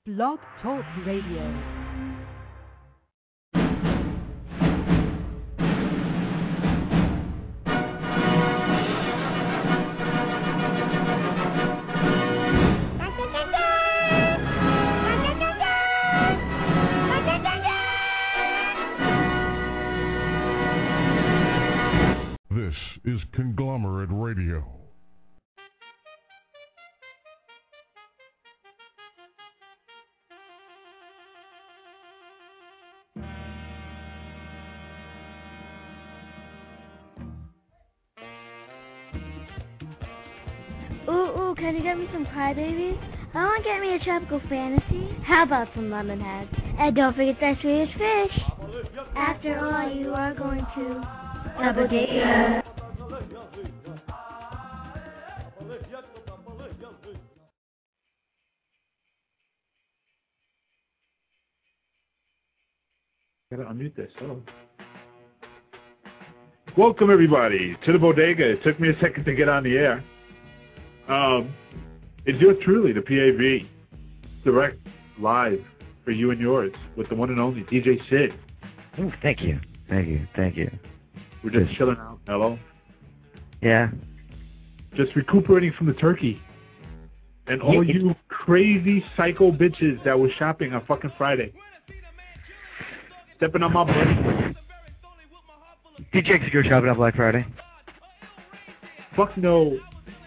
Blog Talk Radio. This is Conglomerate Radio. Ooh, can you get me some crybabies? I want to get me a tropical fantasy. How about some lemon heads? And don't forget that Swedish fish. After all, you are going to the bodega. Gotta unmute this. Oh. Welcome everybody to the bodega. It took me a second to get on the air. It's yours truly, the PAV, direct live for you and yours with the one and only DJ Sid. Oh, thank you. We're just chilling out. Hello. Yeah. Just recuperating from the turkey. And all you crazy psycho bitches that were shopping on fucking Friday. Stepping on my butt. Did you actually go shopping on Black Friday? Fuck no.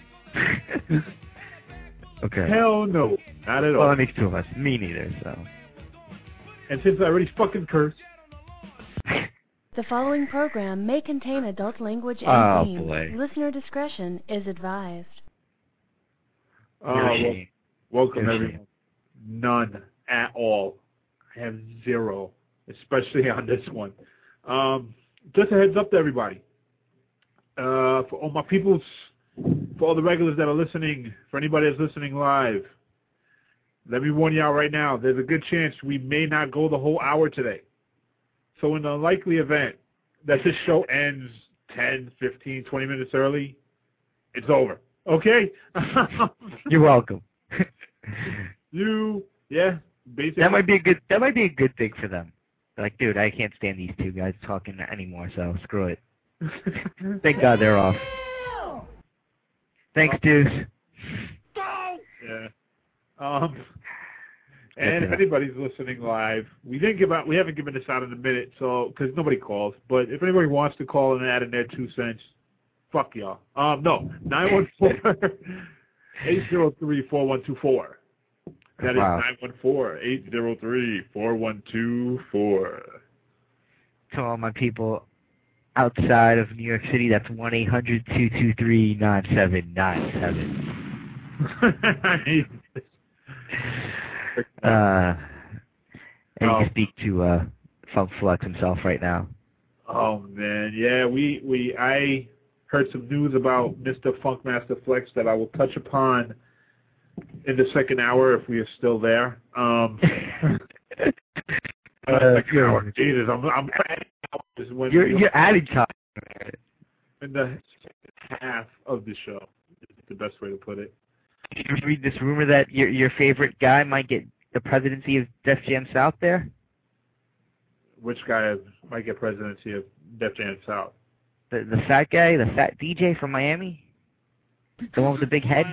Okay. Hell no. Not at all. Well, that makes two of us. Me neither, so. And since I already fucking cursed. The following program may contain adult language and themes. Boy. Listener discretion is advised. Welcome everyone. None at all. I have zero, especially on this one. Just a heads up to everybody. For all my peoples, for all the regulars that are listening, for anybody that's listening live, let me warn you out right now, there's a good chance we may not go the whole hour today. So in the likely event that this show ends 10, 15, 20 minutes early, it's over. Okay? You're welcome. Basically. That might be a good thing for them. Like, dude, I can't stand these two guys talking anymore, so screw it. Thank God they're off. Thanks, Deuce. Yeah. And if anybody's listening live, we haven't given this out in a minute, so because nobody calls. But if anybody wants to call and add in their 2 cents, fuck y'all. No, 914-803-4124. That is 914-803-4124. To all my people outside of New York City, that's 1-800-223-9797. And you can speak to Funk Flex himself right now. Oh man, yeah, I heard some news about Mr. Funkmaster Flex that I will touch upon in the second hour if we are still there. Jesus, I'm you're adding time in the half of the show. Is the best way to put it. Did you read this rumor that your favorite guy might get the presidency of Def Jam South there? Which guy might get presidency of Def Jam South? The fat guy, the fat DJ from Miami? The one with the big head?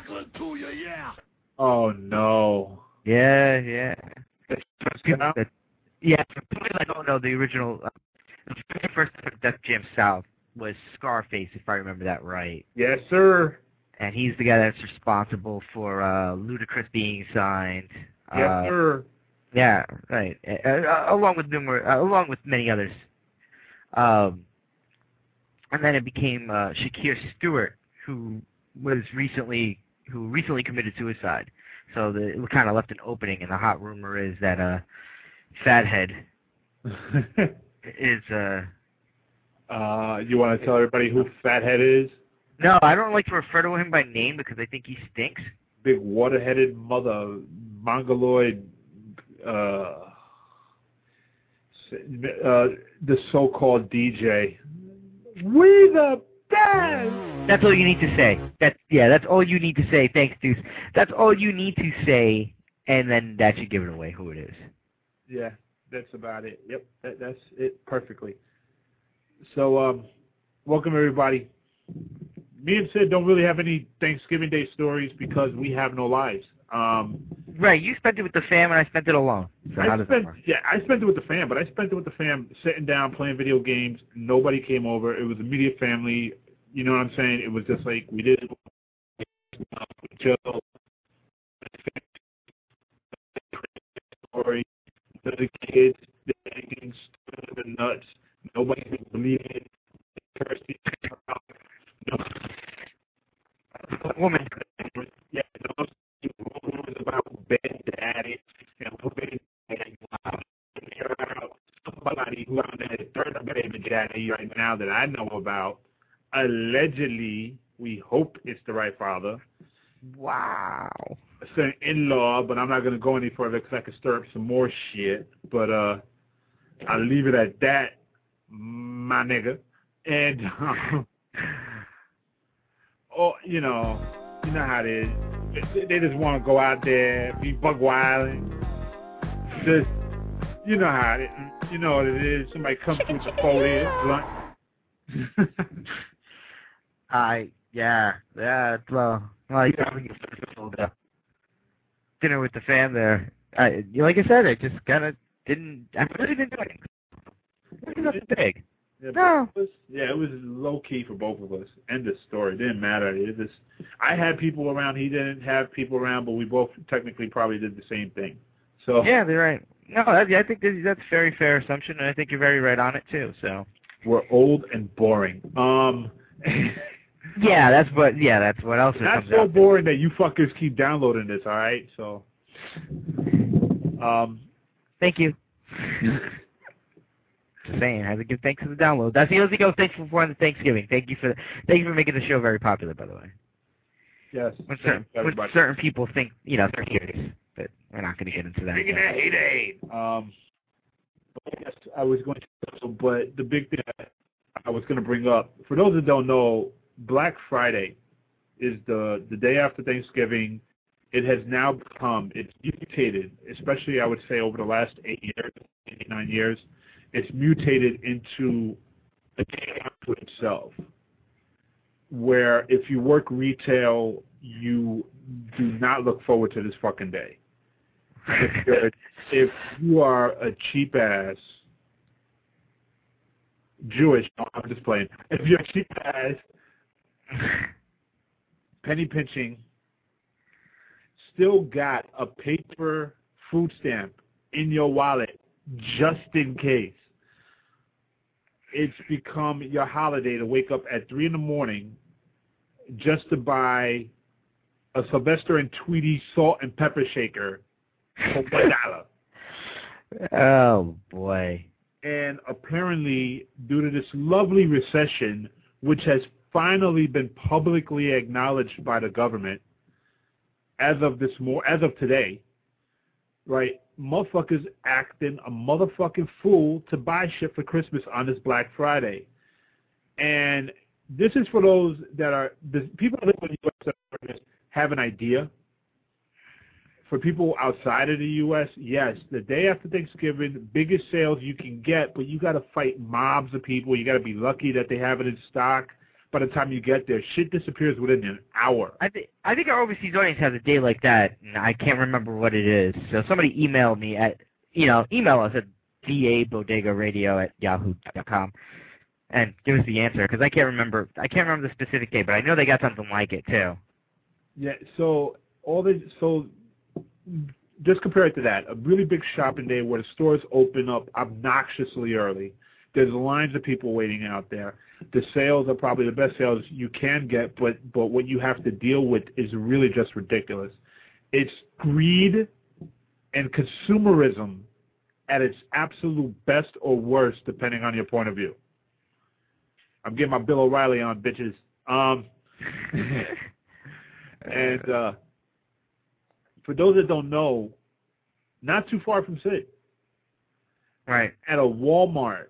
Oh, no. Yeah. For people that don't know, the original, the first Def Jam South was Scarface, if I remember that right. Yes, sir. And he's the guy that's responsible for Ludacris being signed. Yes, sir. Yeah, right. Along with many others. And then it became Shakir Stewart, who recently committed suicide. So it kind of left an opening, and the hot rumor is that Fathead is. You want to tell everybody who Fathead is? No, I don't like to refer to him by name because I think he stinks. Big water-headed mother, mongoloid, the so-called DJ. We the best! That's all you need to say. That's all you need to say. Thanks, Deuce. That's all you need to say and then that should give it away who it is. Yeah, that's about it. Yep, that's it perfectly. So, welcome everybody. Me and Sid don't really have any Thanksgiving Day stories because we have no lives. Right, you spent it with the fam, and I spent it alone. So how does that work? Yeah, I spent it with the fam, but I spent it with the fam sitting down playing video games. Nobody came over. It was immediate family. You know what I'm saying? It was just like we did Joe, story, the kids, the getting the nuts. Nobody could believe it. Kirsty, no. Woman. Yeah, no. It was about bad daddy. Bad daddy. Somebody who I'm the third baby daddy right now that I know about. Allegedly, we hope it's the right father. Wow. It's an in-law, but I'm not going to go any further because I could stir up some more shit. But I'll leave it at that, my nigga. And, you know how it is. They just want to go out there, be bug wilding. Just, you know how it is. You know what it is. Somebody comes through the foliage, blunt. Yeah, well, you're having a dinner with the fam there. Like I said, I just kind of didn't, I really didn't do anything. It was nothing big. Yeah, No. It was low-key for both of us. End of story. It didn't matter. It just, I had people around. He didn't have people around, but we both technically probably did the same thing. So yeah, they're right. No, I think that's a very fair assumption, and I think you're very right on it, too. So we're old and boring. Yeah, that's what else it Not comes so out boring that you fuckers keep downloading this, all right? So, thank you. Just saying, I have to give thanks for the download. That's the only thing I was thankful for on the Thanksgiving. Thank you for making the show very popular, by the way. Yes. When certain people think, they're curious, but we're not going to get into that. Taking that hate. Yes, I was going to, but the big thing I was going to bring up, for those that don't know, Black Friday is the day after Thanksgiving. It has now become, it's mutated, especially I would say over the last 9 years, it's mutated into a day unto itself, where if you work retail, you do not look forward to this fucking day. If you are a cheap ass Jewish, no, I'm just playing. If you're a cheap ass penny pinching, still got a paper food stamp in your wallet just in case. It's become your holiday to wake up at 3 a.m. just to buy a Sylvester and Tweety salt and pepper shaker for $1. Oh, boy. And apparently, due to this lovely recession, which has finally been publicly acknowledged by the government as of today, right? Motherfuckers acting a motherfucking fool to buy shit for Christmas on this Black Friday. And this is for those that are, people that live in the U.S. have an idea. For people outside of the U.S., yes, the day after Thanksgiving, biggest sales you can get, but you got to fight mobs of people. You got to be lucky that they have it in stock. By the time you get there, shit disappears within an hour. I think our overseas audience has a day like that, and I can't remember what it is. So somebody emailed me at, email us at dabodegaradio@yahoo.com and give us the answer, because I can't remember the specific day, but I know they got something like it too. Yeah. So just compare it to that. A really big shopping day where the stores open up obnoxiously early. There's lines of people waiting out there. The sales are probably the best sales you can get, but what you have to deal with is really just ridiculous. It's greed and consumerism at its absolute best or worst, depending on your point of view. I'm getting my Bill O'Reilly on, bitches. And for those that don't know, not too far from Sid, right, at a Walmart,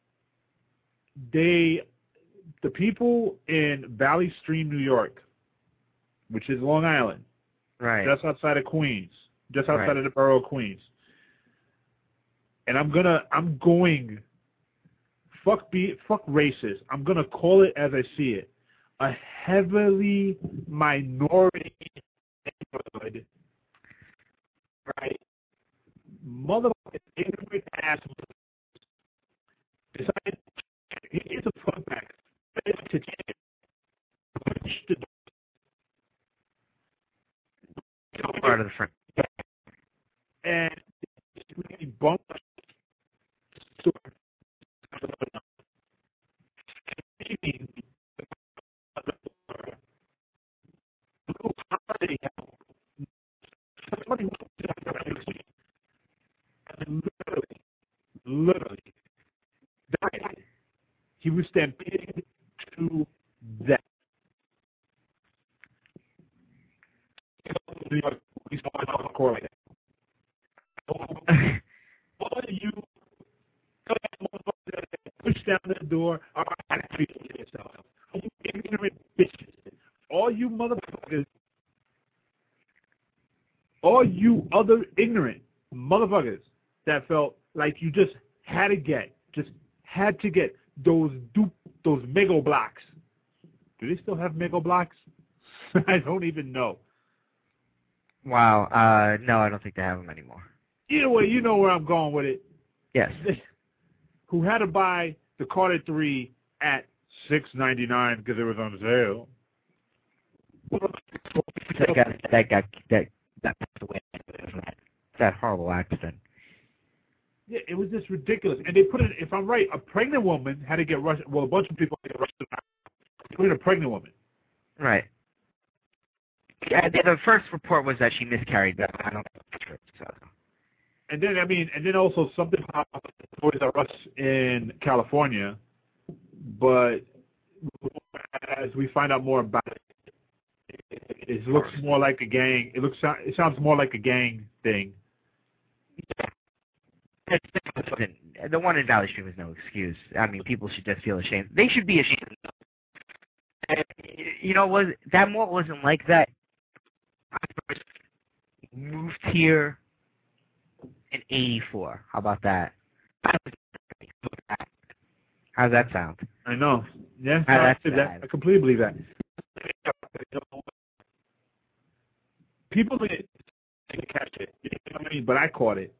the people in Valley Stream, New York, which is Long Island, right, just outside of Queens, just outside of the borough of Queens. And I'm going, fuck racist. I'm going to call it as I see it. A heavily minority neighborhood, right? Motherfucking ignorant assholes decided, here's a fun fact, to push the part of the front. And really bumped literally died. He was stampeded to death. New York police correlate. All of you push down the door. All right, treat yourself. You ignorant bitches. All you motherfuckers. All you other ignorant motherfuckers that felt like you just had to get those Mego blocks. Do they still have Mego blocks? I don't even know. Wow. No, I don't think they have them anymore. Either way, you know where I'm going with it. Yes. Who had to buy the Carter 3 at $6.99 because it was on sale. That passed away. That horrible accident. Yeah, it was just ridiculous. And they put it, if I'm right, a pregnant woman had to get rushed. Well, a bunch of people had to get rushed. They put in a pregnant woman. Right. Yeah, the first report was that she miscarried, but I don't know if it's true. So. And then also something popped up at Toys R Us in California. But as we find out more about it, it looks more like a gang. It sounds more like a gang thing. The one in Valley Stream is no excuse. I mean, people should just feel ashamed. They should be ashamed. And, you know, that mall wasn't like that. I first moved here in '84. How about that? How's that sound? I know. Yeah, I completely believe that. People didn't catch it, you know what I mean? But I caught it.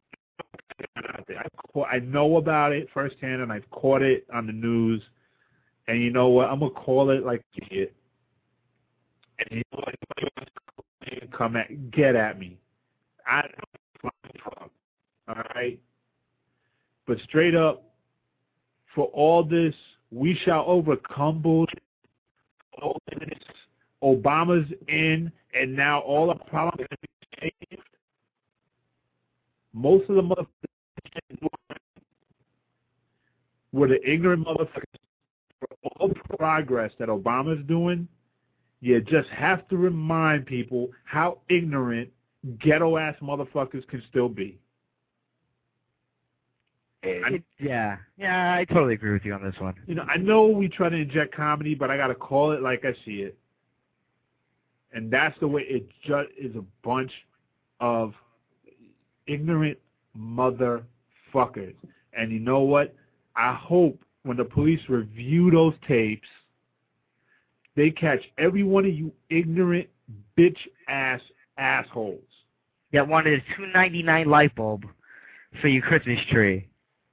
I know about it firsthand, and I've caught it on the news. And you know what? I'm gonna call it like it. And you know what? Get at me. All right. But straight up, for all this, we shall overcome bullshit. All this, Obama's in, and now all the problems are going to be changed. Most of the motherfuckers were the ignorant motherfuckers. For all the progress that Obama's doing, you just have to remind people how ignorant ghetto-ass motherfuckers can still be. Yeah, I totally agree with you on this one. You know, I know we try to inject comedy, but I got to call it like I see it. And that's the way it just is, a bunch of ignorant motherfuckers. And you know what? I hope when the police review those tapes, they catch every one of you ignorant bitch-ass assholes that wanted a $2.99 light bulb for your Christmas tree.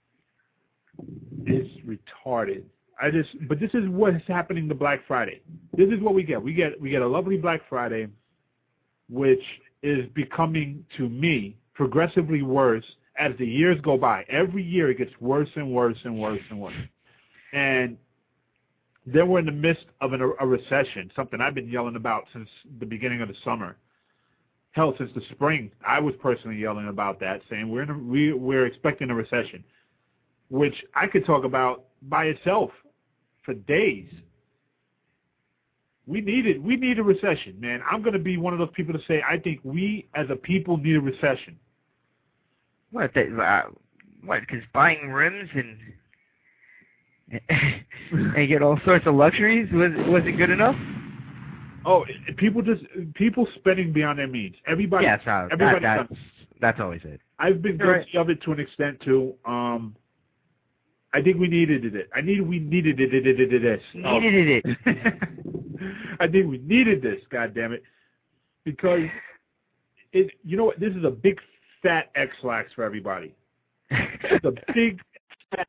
It's retarded. But this is what's happening to Black Friday. This is what we get. We get a lovely Black Friday, which is becoming, to me, progressively worse as the years go by. Every year it gets worse and worse and worse and worse. And then we're in the midst of a recession, something I've been yelling about since the beginning of the summer. Hell, since the spring, I was personally yelling about that, saying we're expecting a recession, which I could talk about by itself for days. We need a recession, man. I'm going to be one of those people to say I think we as a people need a recession. What? Because buying rims and get all sorts of luxuries wasn't good enough? Oh, people spending beyond their means. Everybody. Yeah, so that's always it. I've been guilty of it to an extent too. I think we needed it. We needed it. Needed it. I think we needed this. God damn it! Because you know what? This is a big fat X-lax for everybody. It's a big fat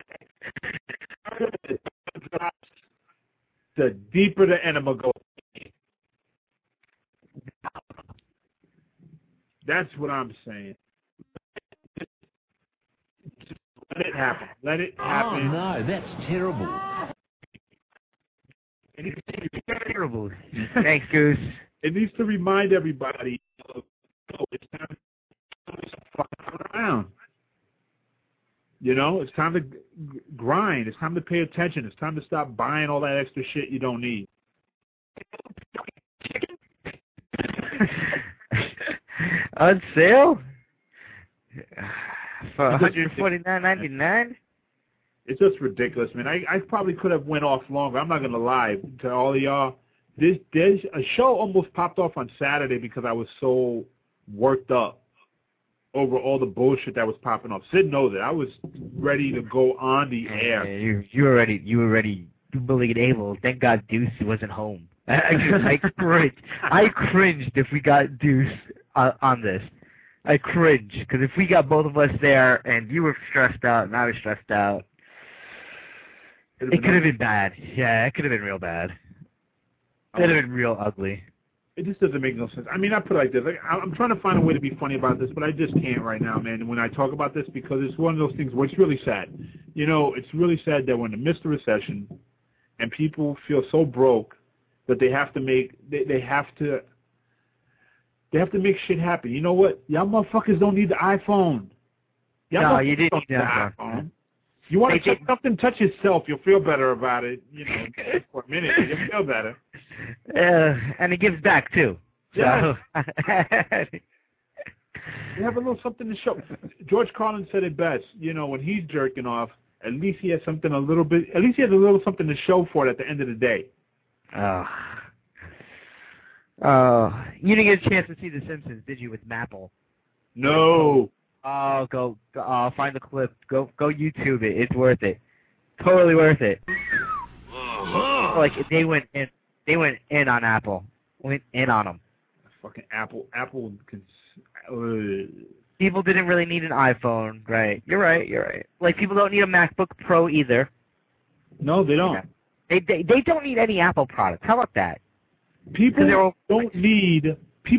X. The deeper the enema goes. That's what I'm saying. Just let it happen. Let it happen. Oh, no, that's terrible. Terrible. Thanks, Goose. It needs to remind everybody, it's time to fuck around. You know, it's time to grind. It's time to pay attention. It's time to stop buying all that extra shit you don't need. On sale? For $149.99? It's just ridiculous, man. I probably could have went off longer. I'm not going to lie to all of y'all. There's a show almost popped off on Saturday because I was so worked up over all the bullshit that was popping off. Sid knows it. I was ready to go on the air. You were ready, willing and able. Thank God Deuce wasn't home. I cringed if we got Deuce on this. I cringe because if we got both of us there and you were stressed out and I was stressed out, it could have been bad. Yeah, it could have been real bad. It would have been real ugly. It just doesn't make no sense. I mean, I put it like this. I'm trying to find a way to be funny about this, but I just can't right now, man, when I talk about this because it's one of those things where it's really sad. You know, it's really sad that we're in the midst of recession and people feel so broke that they have to make they have to make shit happen. You know what? Y'all motherfuckers don't need the iPhone. No, you didn't need the iPhone. You want to touch something, touch yourself. You'll feel better about it. You know, for a minute, you'll feel better. And it gives back, too. Yeah. So. You have a little something to show. George Carlin said it best. You know, when he's jerking off, at least he has something a little bit, at least he has a little something to show for it at the end of the day. You didn't get a chance to see The Simpsons, did you, with Maple? No. Oh, go find the clip. Go YouTube it. It's worth it. Totally worth it. Like they went in on Apple. Went in on them. Fucking Apple can. People didn't really need an iPhone, right? You're right. Like people don't need a MacBook Pro either. No, they don't. They don't need any Apple products. How about that? People don't need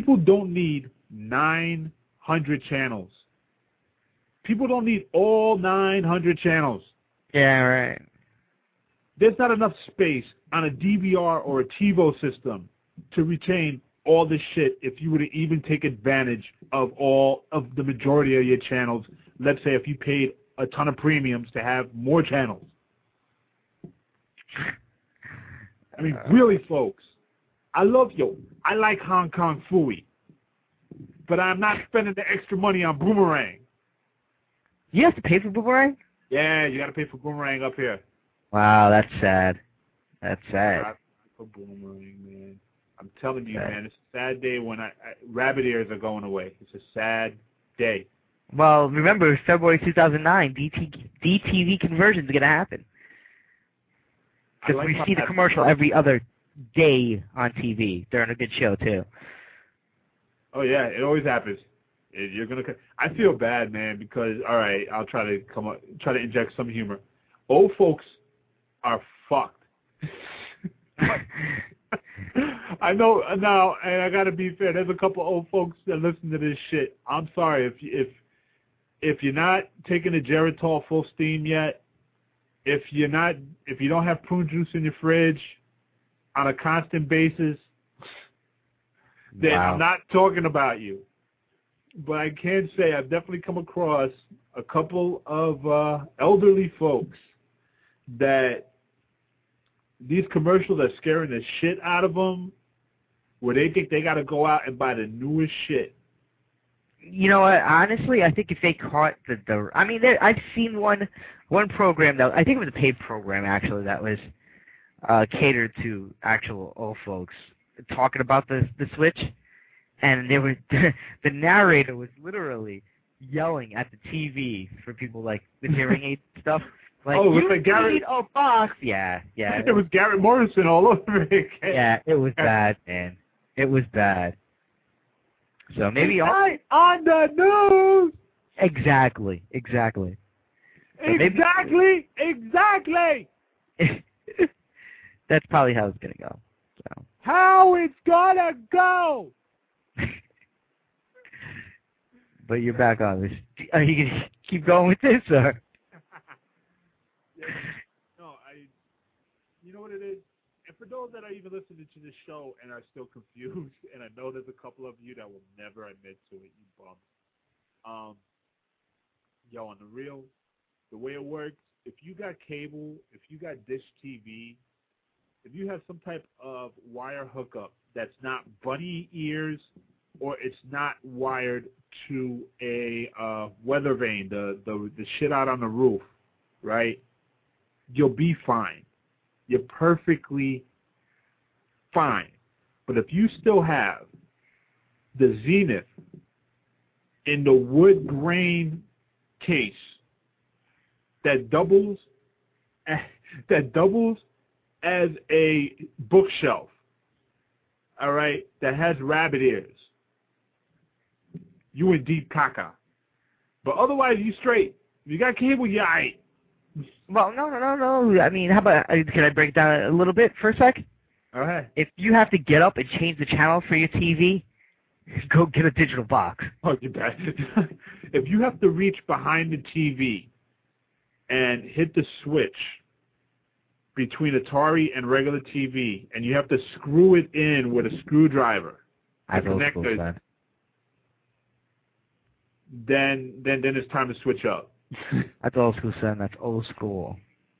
900 channels. People don't need all 900 channels. Yeah, right. There's not enough space on a DVR or a TiVo system to retain all this shit if you were to even take advantage of all of the majority of your channels. Let's say if you paid a ton of premiums to have more channels. I mean, really, folks. I like Hong Kong Phooey, but I'm not spending the extra money on Boomerang. You have to pay for Boomerang? Yeah, you got to pay for Boomerang up here. Wow, that's sad. That's sad. For Boomerang, man. I'm telling you, man, it's a sad day when rabbit ears are going away. It's a sad day. Well, remember, February 2009, DTV conversion's going to happen. Because we see the commercial every other day on TV during a good show, too. Oh, yeah, it always happens. You're gonna. I feel bad, man, because all right, I'll try to inject some humor. Old folks are fucked. I know now, and I gotta be fair. There's a couple old folks that listen to this shit. I'm sorry if you're not taking the Geritol full steam yet. If you don't have prune juice in your fridge on a constant basis, then wow. I'm not talking about you. But I can say I've definitely come across a couple of elderly folks that these commercials are scaring the shit out of them, where they think they got to go out and buy the newest shit. You know what? Honestly, I think if they caught I've seen one program that I think it was a paid program actually that was catered to actual old folks, talking about the Switch, and they were the narrator was literally yelling at the TV for people like with hearing aid stuff. Like, oh, you like Garrett, need a box. Yeah. It was Garrett Morrison all over it. Yeah, it was bad, man. It was bad. So maybe on the news. Exactly. Exactly. That's probably how it's gonna go. So. How it's gonna go. But you're back on this. Are you gonna keep going with this, or? No, you know what it is? And for those that are even listening to this show and are still confused, and I know there's a couple of you that will never admit to it, you bums. Yo, on the real, the way it works, if you got cable, if you got Dish TV, if you have some type of wire hookup that's not bunny ears, or it's not wired to a weather vane, the shit out on the roof, right? You'll be fine. You're perfectly fine. But if you still have the Zenith in the wood grain case that doubles as a bookshelf, all right, that has rabbit ears, you in deep caca. But otherwise, you straight. If you got cable, you aight. Well, no. I mean, how about, can I break it down a little bit for a sec? All right. If you have to get up and change the channel for your TV, go get a digital box. Oh, you bet. If you have to reach behind the TV and hit the switch between Atari and regular TV, and you have to screw it in with a screwdriver, That's old school, son. Then it's time to switch up. That's old school, son. That's old school.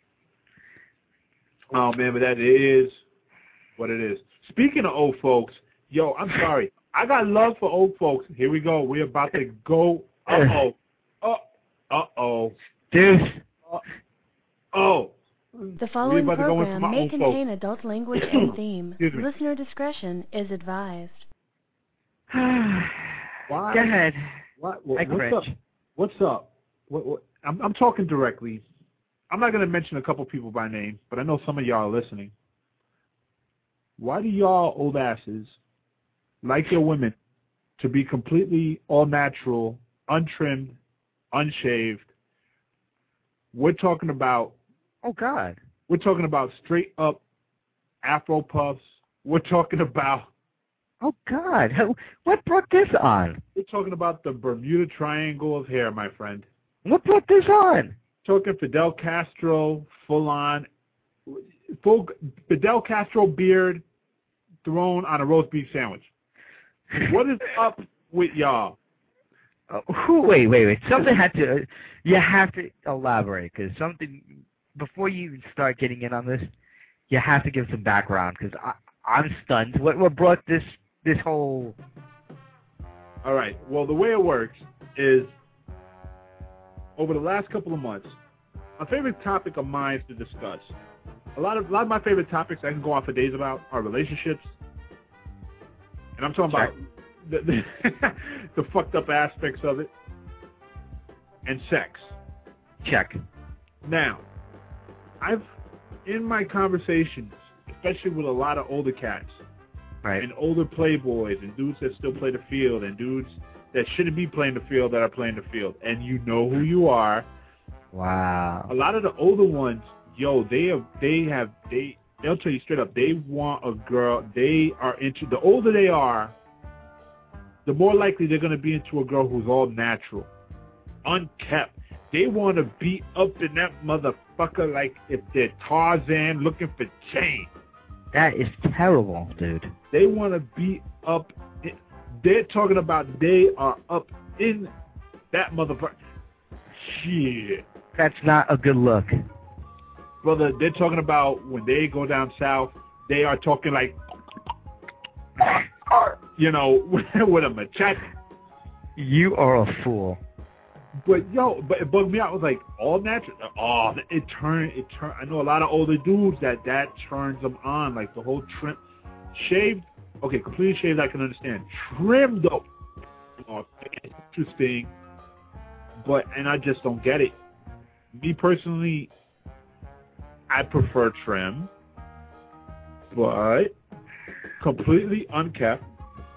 Oh, man, but that is what it is. Speaking of old folks, yo, I'm sorry. I got love for old folks. Here we go. We're about to go. Uh-oh. Dude. The following program may contain adult language and theme. Listener discretion is advised. Why? Go ahead. What's up? I'm talking directly. I'm not going to mention a couple people by name, but I know some of y'all are listening. Why do y'all old asses like your women to be completely all natural, untrimmed, unshaved? We're talking about... Oh, God. We're talking about straight up Afro puffs. We're talking about... Oh, God. What brought this on? We're talking about the Bermuda Triangle of hair, my friend. What brought this on? Talking Fidel Castro, full Fidel Castro beard thrown on a roast beef sandwich. What is up with y'all? Wait. Something you have to elaborate, because before you even start getting in on this, you have to give some background, because I'm stunned. What brought this whole... All right. Well, the way it works is, over the last couple of months, a favorite topic of mine to discuss. A lot of my favorite topics I can go on for days about are relationships, and I'm talking about the fucked up aspects of it, and sex. Check. Now, in my conversations, especially with a lot of older cats, right, and older playboys, and dudes that still play the field, and dudes that shouldn't be playing the field that are playing the field, and you know who you are. Wow. A lot of the older ones, yo, they'll tell you straight up, they want a girl. They are into, the older they are, the more likely they're going to be into a girl who's all natural, unkept. They want to be up in that motherfucker like if they're Tarzan looking for change. That is terrible, dude. They want to be up. They're talking about they are up in that motherfucker. Shit. That's not a good look. Brother, they're talking about when they go down south, they are talking like, you know, with a machete. You are a fool. But it bugged me out. It was like all natural. Oh, it turned. I know a lot of older dudes that turns them on, like the whole trim, shaved Okay, completely shaved, I can understand. Trim, though. Oh, it's interesting. And I just don't get it. Me personally, I prefer trim. But completely unkept.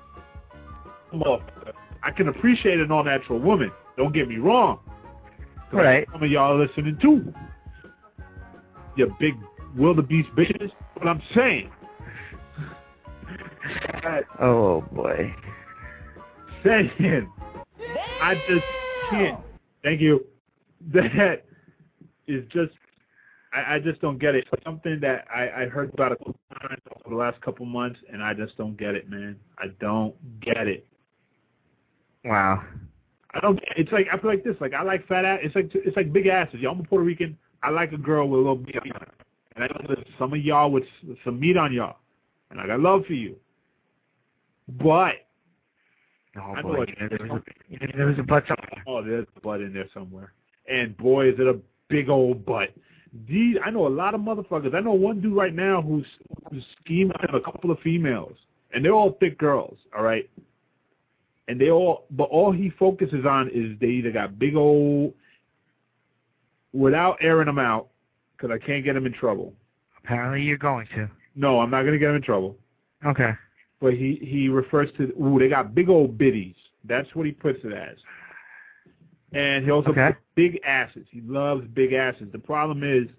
I can appreciate an all-natural woman. Don't get me wrong. Right. Some of y'all are listening too. You big wildebeest bitches. What I'm saying. Oh boy. Saying. I just can't. Thank you. That is just. I just don't get it. It's something that I heard about a couple times over the last couple months, and I just don't get it, man. I don't get it. Wow. I don't. It's like I feel like this. Like I like fat ass. It's like big asses. Y'all, I'm a Puerto Rican. I like a girl with a little meat on her. And I know there's some of y'all with some meat on y'all, and I got love for you. But oh boy, there was a butt somewhere. Oh, there's a butt in there somewhere. And boy, is it a big old butt. I know a lot of motherfuckers. I know one dude right now who's scheming a couple of females, and they're all thick girls. All right. And but all he focuses on is they either got big old, without airing them out, because I can't get them in trouble. Apparently you're going to. No, I'm not going to get them in trouble. Okay. But he refers to, they got big old bitties. That's what he puts it as. And he also puts big asses. He loves big asses. The problem is,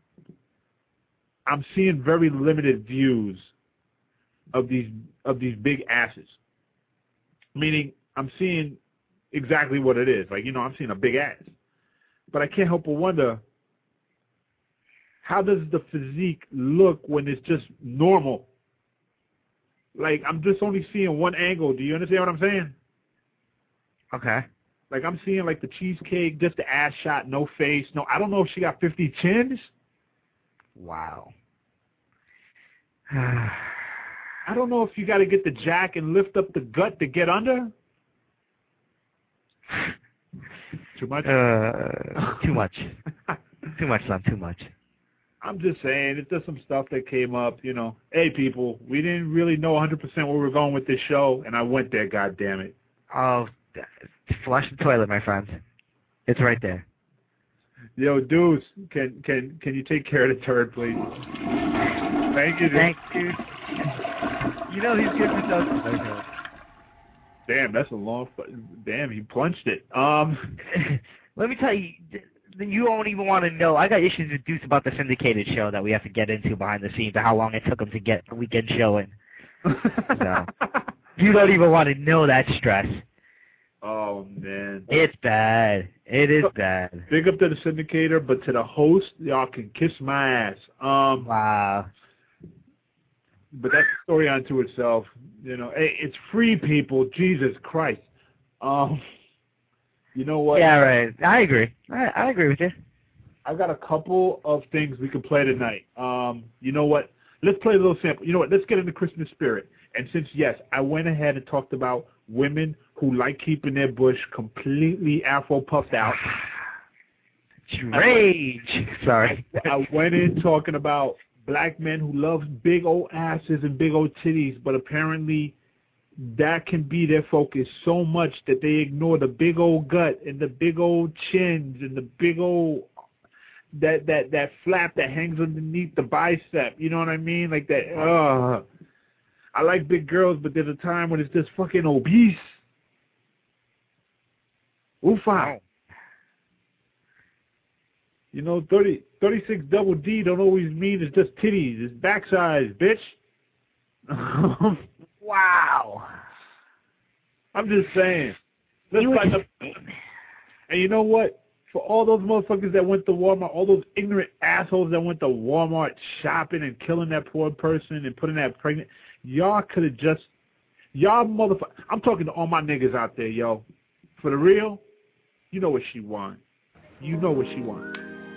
I'm seeing very limited views of these big asses. Meaning, I'm seeing exactly what it is. Like, I'm seeing a big ass. But I can't help but wonder, how does the physique look when it's just normal? Like, I'm just only seeing one angle. Do you understand what I'm saying? Okay. Like, I'm seeing, like, the cheesecake, just the ass shot, no face. No, I don't know if she got 50 chins. Wow. I don't know if you got to get the jack and lift up the gut to get under. Too much? Too much. Too much, son, too much. I'm just saying, it's just some stuff that came up, Hey, people, we didn't really know 100% where we're going with this show, and I went there, goddammit. Oh, flush the toilet, my friend. It's right there. Yo, Deuce, can you take care of the turd, please? Thank you, dude. Thanks, dude. He's good for something. Damn, that's a long... Damn, he plunged it. Let me tell you, you won't even want to know. I got issues with Deuce about the syndicated show that we have to get into behind the scenes, and how long it took him to get the weekend show in. So, you don't even want to know that stress. Oh, man. It's bad. It is bad. Big up to the syndicator, but to the host, y'all can kiss my ass. Wow. But that's a story unto itself. Hey, it's free, people. Jesus Christ. You know what? Yeah, right. I agree. I agree with you. I've got a couple of things we can play tonight. You know what? Let's play a little sample. You know what? Let's get in the Christmas spirit. And since, yes, I went ahead and talked about women who like keeping their bush completely afro puffed out. Rage. Sorry. I went in talking about black men who love big old asses and big old titties, but apparently that can be their focus so much that they ignore the big old gut and the big old chins and the big old that flap that hangs underneath the bicep. You know what I mean? Like that. I like big girls, but there's a time when it's just fucking obese. Oofa. Wow. 36 double D don't always mean it's just titties. It's back size, bitch. Wow. I'm just saying. And you know what? For all those motherfuckers that went to Walmart, all those ignorant assholes that went to Walmart shopping and killing that poor person and putting that pregnant, y'all could have just, I'm talking to all my niggas out there, yo. For the real, you know what she want. You know what she want.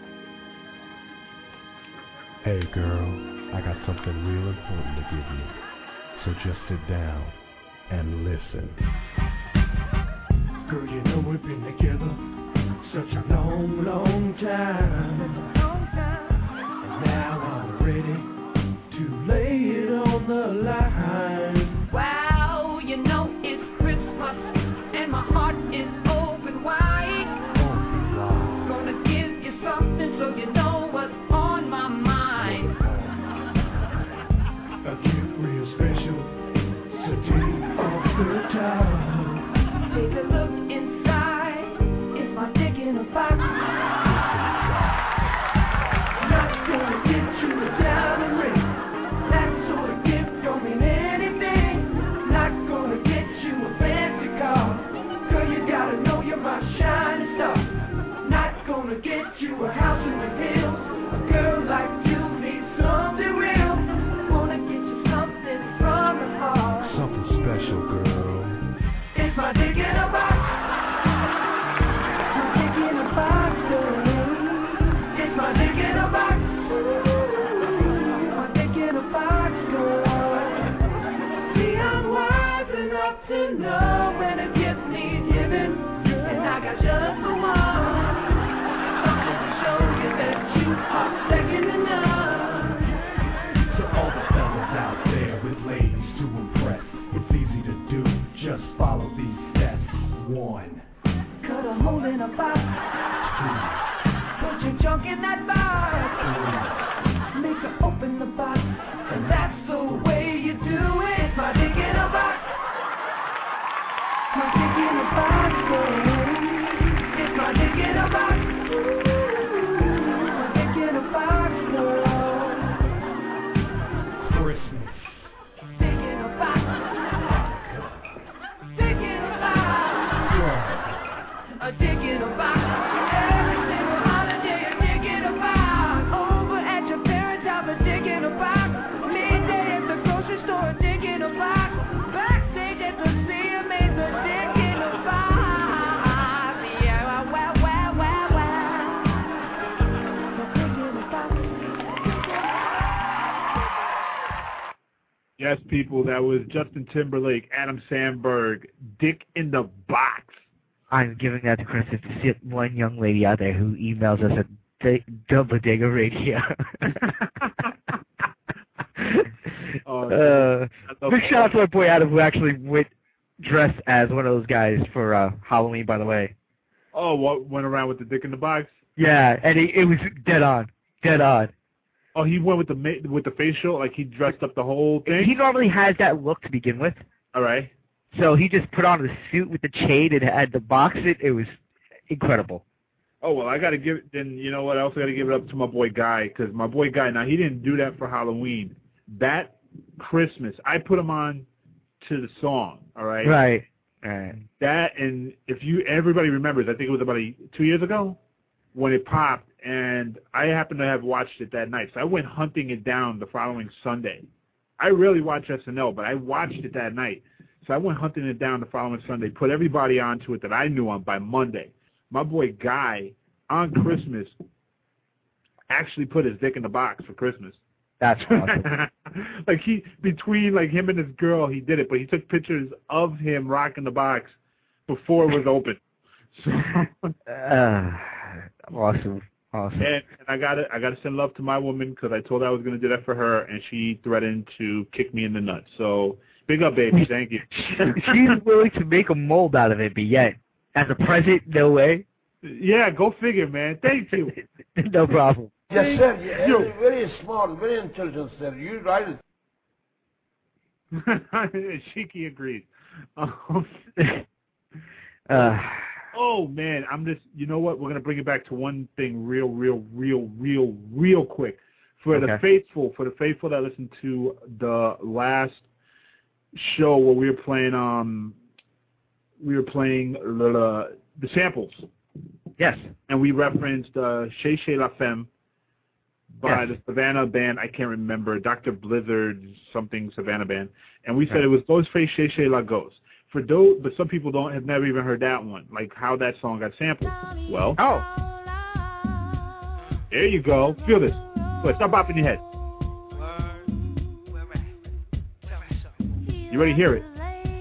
Hey girl, I got something real important to give you. So just sit down and listen. Girl, you know we've been together such a long, long time. And now I'm ready to lay it on the line. a box. Put your junk in that box. Make her open the box. And that's the way you do it. My dick in a box. My dick in a box. It's my dick in a box. My dick in a box. Christmas. Dick in a box. Dick in a box. A dick in a box. Every single holiday, a dick in a box. Over at your parents' house, a dick in a box. Midday at the grocery store, a dick in a box. Backstage at the CMA's, a dick in a box. Yeah, wow, wow, wow, wow. A dick in a box. Yes, people, that was Justin Timberlake, Adam Sandberg, Dick in the Box. I'm giving that to Chris to see one young lady out there who emails us at Double Digger Radio. Big shout out to our boy Adam, who actually went dressed as one of those guys for Halloween, by the way. Oh, what went around with the Dick in the Box? Yeah, and it was dead on. Dead on. Oh, he went with the facial, like he dressed up the whole thing? He normally has that look to begin with. All right. So he just put on the suit with the chain and had the box. It was incredible. Oh, well, I got to give it, then you know what, I also got to give it up to my boy Guy, because my boy Guy, now he didn't do that for Halloween. That Christmas, I put him on to the song, all right? Right. All right. That, and everybody remembers, I think it was about 2 years ago when it popped, and I happened to have watched it that night. So I went hunting it down the following Sunday. I rarely watch SNL, but I watched it that night. So I went hunting it down the following Sunday, put everybody onto it that I knew on by Monday. My boy Guy, on Christmas, actually put his dick in the box for Christmas. That's awesome. Like between him and his girl, he did it, but he took pictures of him rocking the box before it was open. So, awesome. And I gotta send love to my woman, because I told her I was gonna do that for her, and she threatened to kick me in the nuts. So big up, baby. Thank you. She's willing to make a mold out of it, but yet, as a present, no way. Yeah, go figure, man. Thank you. No problem. Yes, sir. Very smart, very intelligent, sir. You write it. Shiki agrees. Oh, man, you know what? We're going to bring it back to one thing real quick. For the faithful that listened to the last show where we were playing the samples. Yes. And we referenced Chez Chez La Femme by the Savannah band. I can't remember. Dr. Blizzard something Savannah band. And we said it was Ghostface Chez Chez La Ghost. But some people have never even heard that one, like how that song got sampled. Well, there you go. Feel this. Go ahead, start bopping your head. You ready to hear it?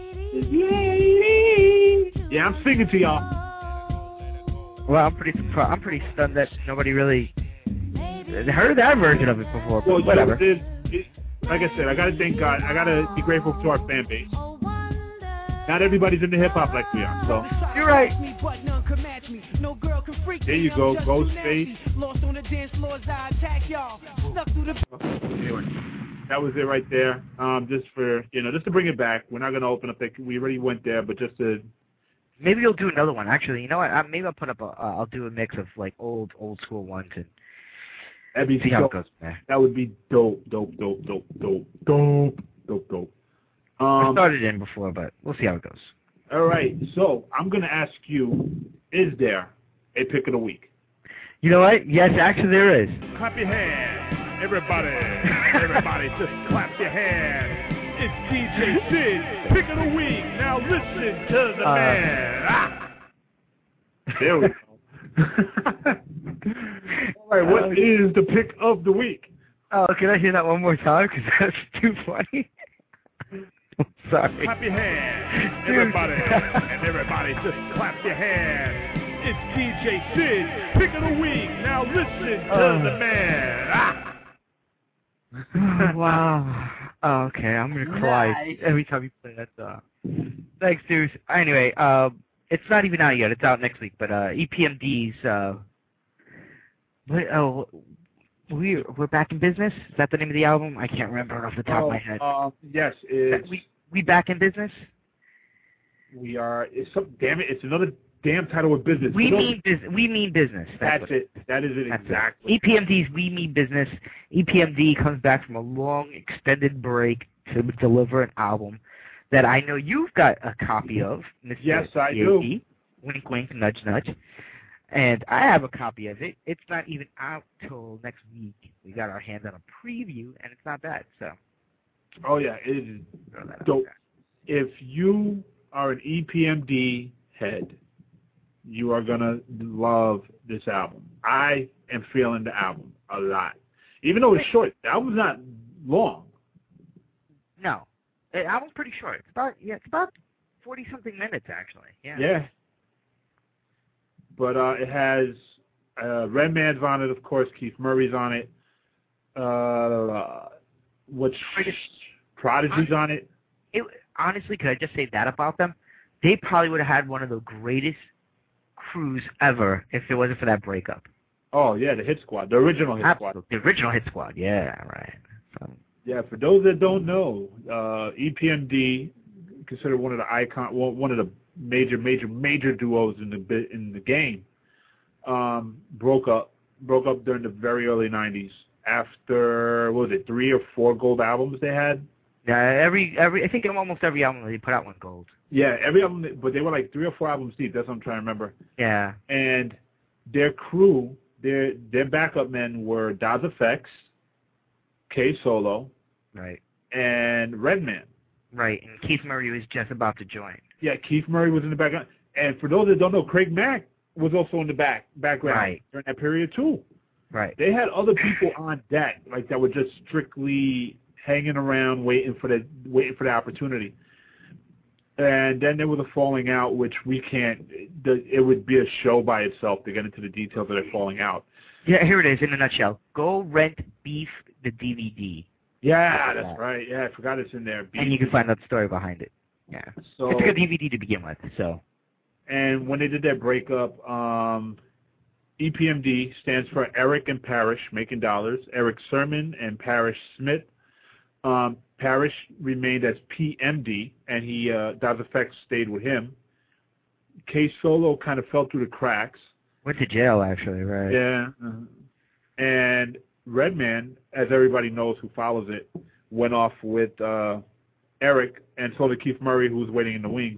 Yeah, I'm singing to y'all. Well, I'm pretty stunned that nobody really heard that version of it before. But well, whatever. Like I said, I gotta thank God. I gotta be grateful to our fan base. Not everybody's into hip-hop like we are, so. You're right. There you go, Ghostface. Anyway, that was it right there. Just to bring it back. We're not going to open up we already went there, but just to. Maybe you'll do another one. Actually, you know what? Maybe I'll put up I'll do a mix of like old school ones and see how it goes from there. That would be dope. I started in before, but we'll see how it goes. All right, so I'm going to ask you, is there a pick of the week? You know what? Yes, actually there is. Clap your hands, everybody. Everybody, just clap your hands. It's DJ Sid, pick of the week. Now listen to the man. There we go. All right, what is the pick of the week? Oh, can I hear that one more time? Because that's too funny. Sorry. Clap your hands, everybody, and everybody just clap your hands. It's DJ Sid, pick of the week. Now listen to the man. Wow. Oh, okay, I'm going to cry every time you play that song. Thanks, Deuce. Anyway, It's not even out yet. It's out next week. But EPMD's. We're back in business. Is that the name of the album? I can't remember off the top of my head. Yes, it's we back in business. We are. Damn it! It's another damn title of business. We mean business. That's it. That is it exactly. EPMD's We Mean Business. EPMD comes back from a long, extended break to deliver an album that I know you've got a copy of, Mr. Yes, I do. do. Wink, wink, nudge, nudge. And I have a copy of it. It's not even out till next week. We got our hands on a preview, and it's not bad. So. Oh yeah, it is dope. If you are an EPMD head, you are gonna love this album. I am feeling the album a lot, even though it's short. The album's not long. No, the album's pretty short. It's about 40-something minutes actually. Yeah. Yeah. But it has Redman's on it, of course. Keith Murray's on it. Prodigy's on it. Honestly, could I just say that about them? They probably would have had one of the greatest crews ever if it wasn't for that breakup. Oh, yeah, the Hit Squad. The original Hit Squad. The original Hit Squad, yeah, right. So. Yeah, for those that don't know, EPMD, considered one of the major duos in the game, broke up during the very early 90s after, what was it, 3 or 4 gold albums they had? Yeah, I think almost every album they put out went gold. Yeah, every album, but they were like 3 or 4 albums deep. That's what I'm trying to remember. Yeah. And their crew, their backup men were Das EFX, K Solo, right, and Redman. Right, and Keith Murray was just about to join. Yeah, Keith Murray was in the background. And for those that don't know, Craig Mack was also in the background during that period too. Right. They had other people on deck, like that were just strictly hanging around, waiting for the opportunity. And then there was a falling out, which we can't. It would be a show by itself to get into the details of their falling out. Yeah, here it is in a nutshell. Go rent Beef the DVD. Yeah, that's right. Yeah, I forgot it's in there. Beef. And you can find out the story behind it. Yeah. So it's a good DVD to begin with. So. And when they did their breakup, EPMD stands for Eric and Parrish Making Dollars. Eric Sermon and Parrish Smith. Parrish remained as PMD, and Das EFX stayed with him. K Solo kind of fell through the cracks. Went to jail, actually, right? Yeah. And Redman, as everybody knows who follows it, went off with Eric, and so did Keith Murray, who was waiting in the wings.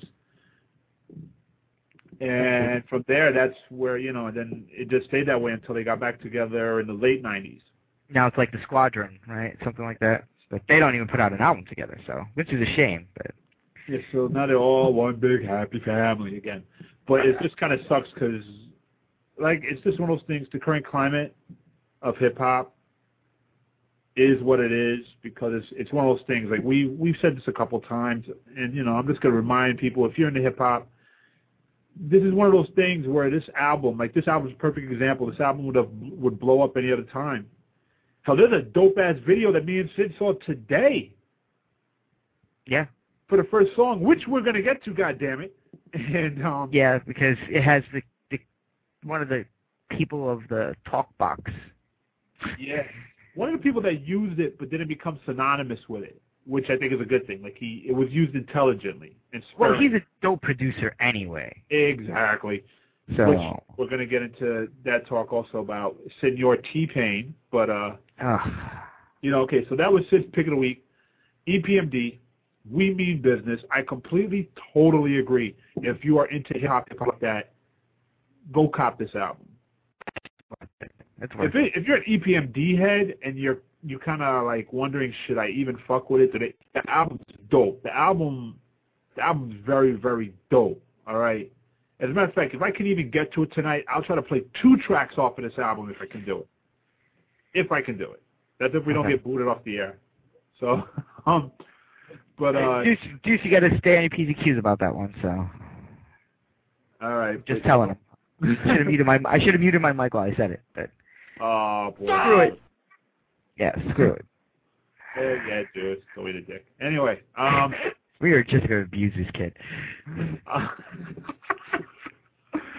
And from there, that's where, then it just stayed that way until they got back together in the late 90s. Now it's like the Squadron, right? Something like that. But they don't even put out an album together, so which is a shame. But yeah, so now they're all one big happy family again. But it just kind of sucks because, it's just one of those things. The current climate of hip hop is what it is because it's one of those things. Like we've said this a couple times, and I'm just gonna remind people: if you're into hip hop, this is one of those things where this album is a perfect example. This album would blow up any other time. Hell, there's a dope-ass video that me and Sid saw today. Yeah. For the first song, which we're going to get to, goddammit. And, yeah, because it has the one of the people of the talk box. Yeah. One of the people that used it but didn't become synonymous with it, which I think is a good thing. Like, it was used intelligently. Well, he's a dope producer anyway. Exactly. So which we're going to get into that talk also about Senor T-Pain, but okay, so that was Sid's pick of the week. EPMD, We Mean Business. I completely, totally agree. If you are into hip hop like that, go cop this album. If you're an EPMD head and you kind of like wondering, should I even fuck with it today? The album's dope. The album's very, very dope. All right. As a matter of fact, if I can even get to it tonight, I'll try to play 2 tracks off of this album if I can do it. If I can do it. That's if we don't get booted off the air. So, but Deuce, you got to stay on your P's and Q's about that one. So, all right, just telling him. I should have muted my mic while I said it. But oh boy, screw it. Yeah, screw it. Yeah, dude, go eat a dick. Anyway, we are just gonna abuse this kid.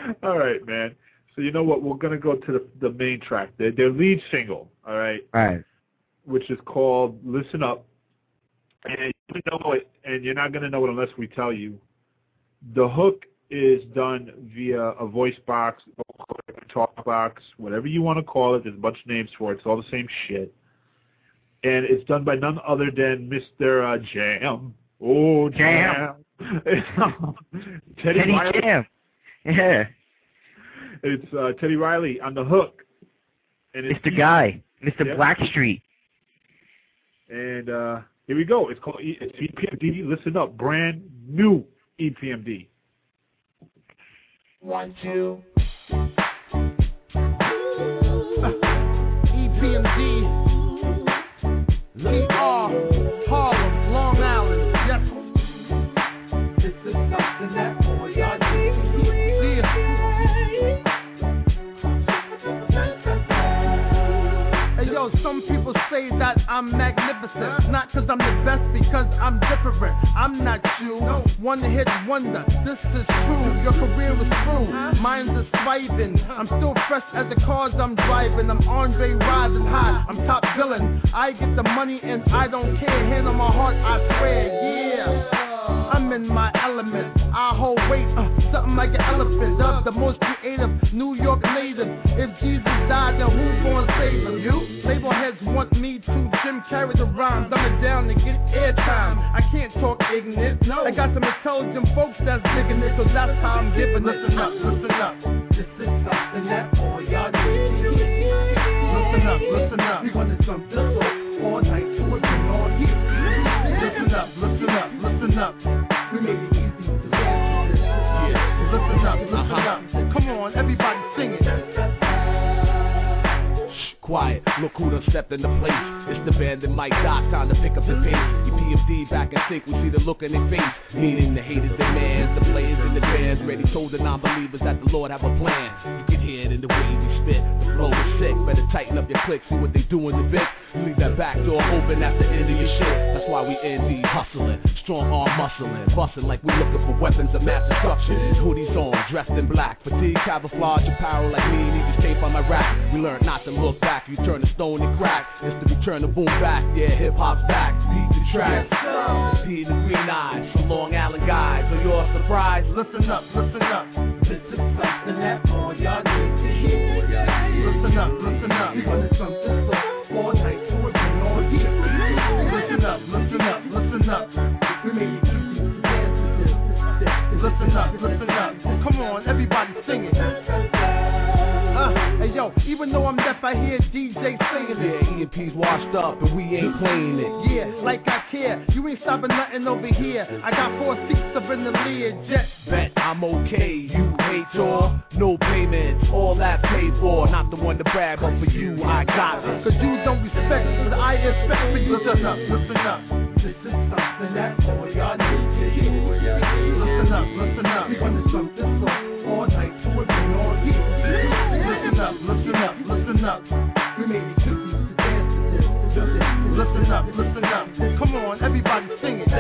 All right, man. So you know what? We're gonna go to the main track, their lead single. All right. Right. Which is called "Listen Up," and you know it, and you're not gonna know it unless we tell you. The hook is done via a voice box, talk box, whatever you want to call it. There's a bunch of names for it. It's all the same shit. And it's done by none other than Mr. Jam. Oh, Jam. Teddy Riley. Jam. Yeah. It's Teddy Riley on the hook. And it's Mr. Guy. Mr. Blackstreet. And here we go. It's called EPMD. Listen up. Brand new EPMD. 1, 2. EPMD. VR. Harlem, Long Island. Yes. This is something that all y'all need to hear. Hey yo, some people say that I'm magnificent. Not cause I'm the best, because I'm different. I'm not you. One hit wonder. This is true. Your career is through. Mine's is thriving. I'm still fresh as the cars I'm driving. I'm Andre rising high. I'm top villain. I get the money and I don't care. Hand on my heart, I swear. Yeah. I'm in my element. I hold weight, something like an elephant. The most creative New York native. If Jesus died, then who's gonna save him? You? Label heads want me to Jim carry the rhymes. Dumb it down to get airtime. I can't talk ignorant. No. I got some intelligent folks that's digging it, so that's how I'm giving it. Listen up, listen up. This is something that all y'all need to hear. Listen up, listen up. We gonna jump this off all night to it and all here. Listen up, listen up, listen up. We made it easy to dance with this. Yeah. Listen up, listen up. Come on, everybody sing it. Shh, quiet, look who done stepped into place. It's the band and Mike Doc, time to pick up the pace. EPMD back in sync, we see the look in their face. Meaning the haters demands, the players in the bands ready told the non-believers that the Lord have a plan. You can hear it in the way we spit. The flow is sick, better tighten up your click, see what they do in the Vic. Leave that back door open at the end of your shit. That's why we ND hustling, strong arm muscling, busting like we looking for weapons of mass destruction. Hoodies on, dressed in black, fatigue, camouflage, apparel like me. He just came from my rap. We learned not to look back. You turn the stone and crack. It's to return the boom back. Yeah, hip hop's back. Beat the track. Beat the green eyes, some Long Island guys. So you're surprised? Listen up, listen up. This is something that all y'all need to hear. Listen up, listen up. We gonna jump this off all night to it and all here. Listen up, listen up, listen up. We made it easy to dance with this. Listen up, listen up. Come on, everybody sing it. Hey yo, even though I'm deaf, I hear DJ singing it. Yeah, EMP's washed up and we ain't playing it. Yeah, like I care. You ain't stopping nothing over here. I got 4 seats up in the Learjet. Bet I'm okay. You hate or no payments, all that paid for. Not the one to brag, but for you I got it. Cause you don't respect, but I expect for you. Listen up, listen up. This is something that all y'all need to hear. Listen up, listen up. We gonna jump this off all night to it and all here. Listen up, listen up, listen up. We made it easy to dance with this. Listen up, listen up. Come on, everybody sing it.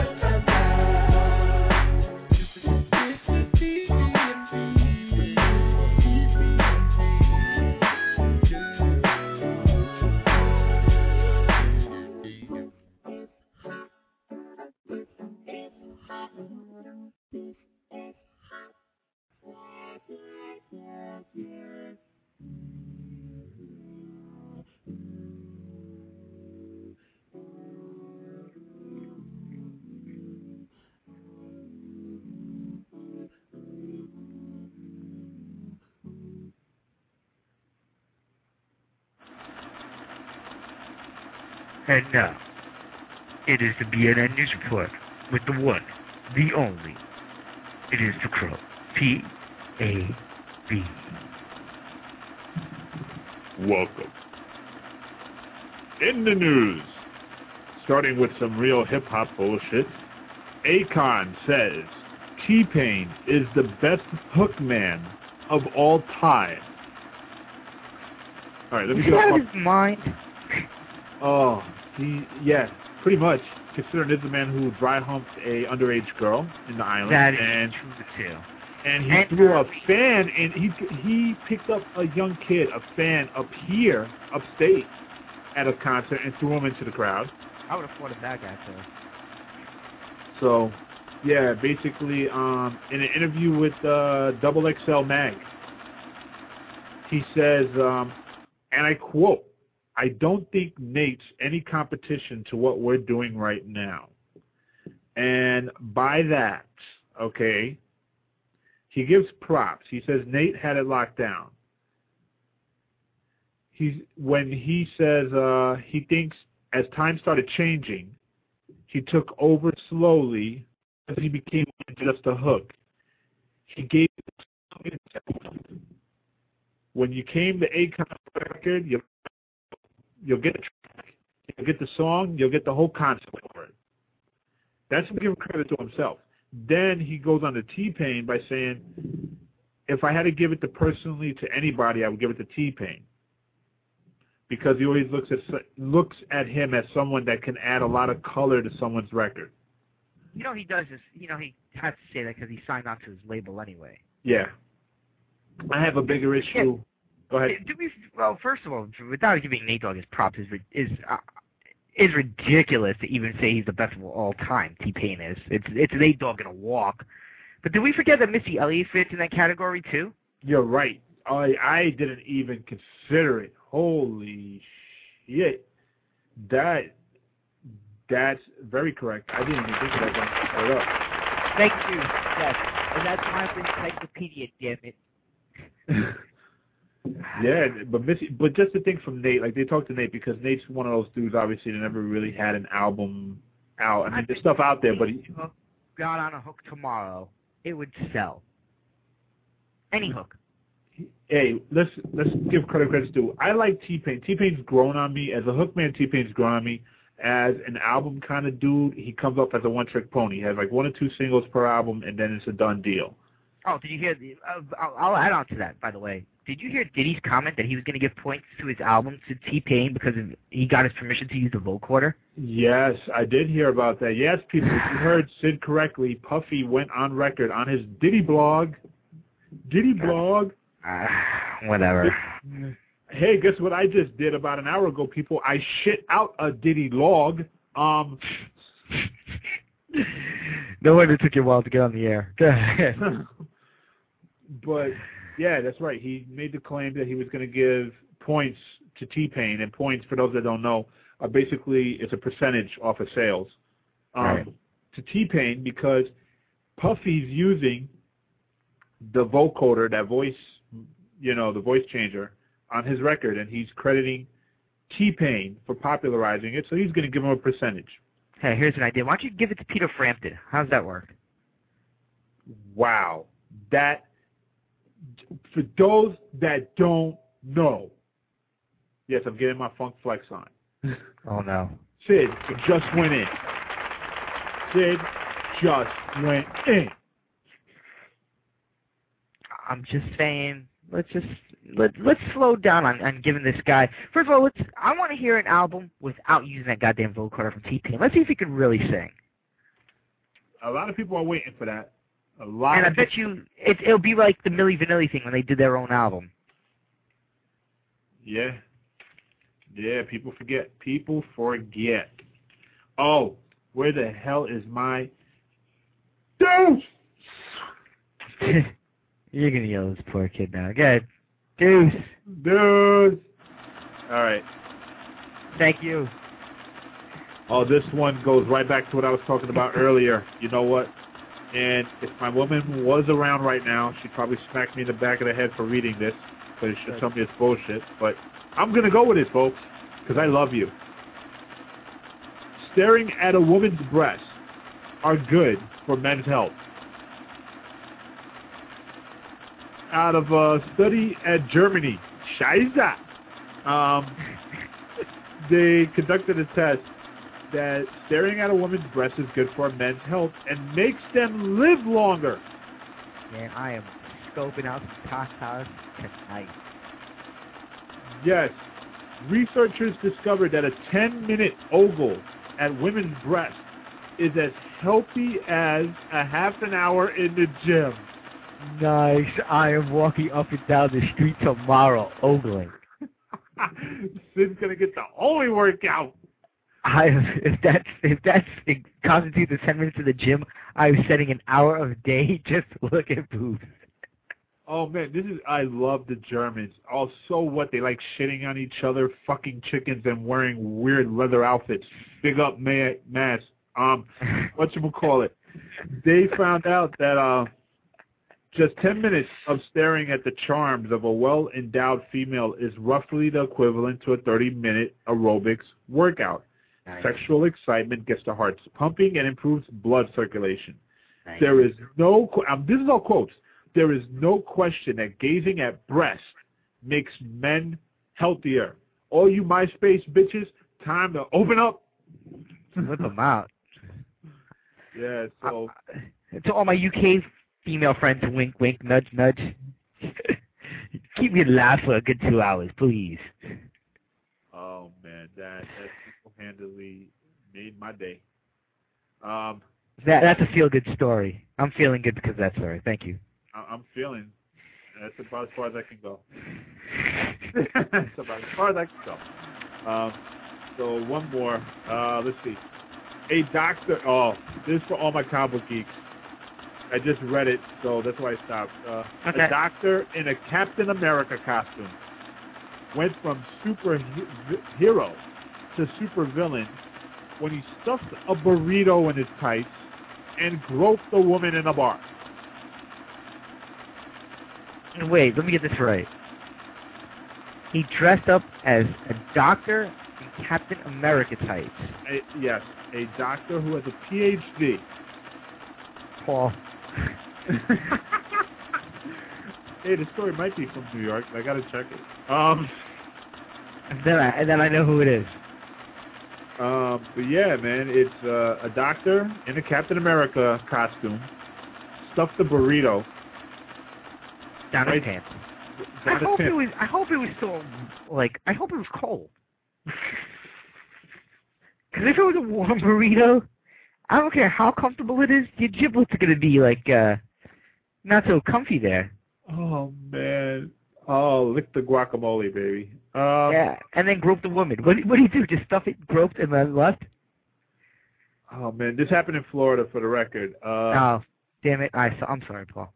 And now, it is the BNN News Report with the one, the only. It is the Crow. P-A-B. Welcome. In the news, starting with some real hip-hop bullshit, Akon says T-Pain is the best hook man of all time. All right, let me get out of his mind. Oh, yeah, pretty much. Considering this is a man who dry humped a underage girl in the island. That is true too. And he threw a fan, and he picked up a young kid, a fan, up here, upstate, at a concert, and threw him into the crowd. I would have fought a bad guy, too. So, yeah, basically, in an interview with Double XL Mag, he says, and I quote, "I don't think Nate's any competition to what we're doing right now." And by that, okay, he gives props. He says Nate had it locked down. When he says he thinks as time started changing, he took over slowly as he became just a hook. He gave when you came to Akon record, you'll get the track, you'll get the song, you'll get the whole concept for it. That's giving credit to himself. Then he goes on to T-Pain by saying, if I had to give it personally to anybody, I would give it to T-Pain. Because he always looks at him as someone that can add a lot of color to someone's record. You know he does this. You know he has to say that because he signed on to his label anyway. Yeah. I have a bigger issue. Go ahead. Well, first of all, without giving Nate Dogg his props, is ridiculous to even say he's the best of all time. T-Pain is. It's Nate Dogg in a walk. But did we forget that Missy Elliott fits in that category too? You're right. I didn't even consider it. Holy shit. That's very correct. I didn't even think of that when I up. Thank you. Yes. And that's my encyclopedia, damn it. Yeah, but just the thing from Nate, like they talked to Nate because Nate's one of those dudes obviously that never really had an album out. I mean, there's stuff out there, but he got on a hook tomorrow, it would sell. Any hook. Hey, let's give credit's due. I like T-Pain. T-Pain's grown on me as a hook man. T-Pain's grown on me as an album kind of dude. He comes up as a one-trick pony. He has like 1 or 2 singles per album, and then it's a done deal. Oh, did you hear? I'll add on to that, by the way. Did you hear Diddy's comment that he was going to give points to his album to T-Pain because he got his permission to use the vocoder? Yes, I did hear about that. Yes, people, if you heard Sid correctly, Puffy went on record on his Diddy blog. Whatever. Hey, guess what I just did about an hour ago, people? I shit out a Diddy log. No wonder it took you a while to get on the air. Go ahead. But, yeah, that's right. He made the claim that he was going to give points to T-Pain, and points, for those that don't know, are basically it's a percentage off of sales right. to T-Pain because Puffy's using the vocoder, that voice, the voice changer on his record, and he's crediting T-Pain for popularizing it, so he's going to give him a percentage. Hey, here's an idea. Why don't you give it to Peter Frampton? How's that work? Wow. That, for those that don't know, yes, I'm getting my Funk Flex on. Oh, no. Sid just went in. I'm just saying, let's slow down on giving this guy. First of all, I want to hear an album without using that goddamn vocoder from T-Pain. Let's see if he can really sing. A lot of people are waiting for that. And I bet you it'll be like the Milli Vanilli thing when they did their own album. Yeah. Yeah, people forget. Oh, where the hell is my Deuce? You're going to yell at this poor kid now. Go ahead. Deuce. All right. Thank you. Oh, this one goes right back to what I was talking about earlier. You know what? And if my woman was around right now, she'd probably smack me in the back of the head for reading this, because she'll tell me it's bullshit. But I'm going to go with it, folks, because I love you. Staring at a woman's breasts are good for men's health. Out of a study at Germany, Scheiße, they conducted a test that staring at a woman's breast is good for men's health and makes them live longer. Man, I am scoping out some tatas tonight. Yes. Researchers discovered that a 10-minute ogle at women's breasts is as healthy as a half an hour in the gym. Nice. I am walking up and down the street tomorrow, ogling. Sid's gonna get the only workout. If that's it constitutes the 10 minutes to the gym, I'm setting an hour of day just to look at boobs. Oh man, I love the Germans. Also, what they like shitting on each other, fucking chickens, and wearing weird leather outfits. Big up, Mass. Whatchamacallit. They found out that just 10 minutes of staring at the charms of a well-endowed female is roughly the equivalent to a 30-minute aerobics workout. Nice. Sexual excitement gets the heart pumping and improves blood circulation. Nice. There is no, this is all quotes, there is no question that gazing at breasts makes men healthier. All you MySpace bitches, time to open up. Whip them out. Yeah, so. To all my UK female friends, wink, wink, nudge, nudge. Keep me alive for a good 2 hours, please. Oh, man, that single-handedly made my day. That's a feel-good story. I'm feeling good because of that story. Thank you. I'm feeling. That's about as far as I can go. That's about as far as I can go. So one more. Let's see. A doctor. Oh, this is for all my comic geeks. I just read it, so that's why I stopped. Okay. A doctor in a Captain America costume went from superhero to supervillain when he stuffed a burrito in his tights and groped a woman in a bar. Wait, let me get this right. He dressed up as a doctor in Captain America tights. Yes, a doctor who has a PhD. Paul. Hey, the story might be from New York. I gotta check it. Then I know who it is. But yeah, man, it's a doctor in a Captain America costume, stuffed a burrito down his pants. I hope it was still I hope it was cold. Because if it was a warm burrito, I don't care how comfortable it is, your giblets are gonna be not so comfy there. Oh man. Oh, lick the guacamole, baby. Yeah, and then grope the woman. What do you do? Just stuff it, groped, and then left? Oh man, this happened in Florida, for the record. Oh, damn it! I'm sorry, Paul.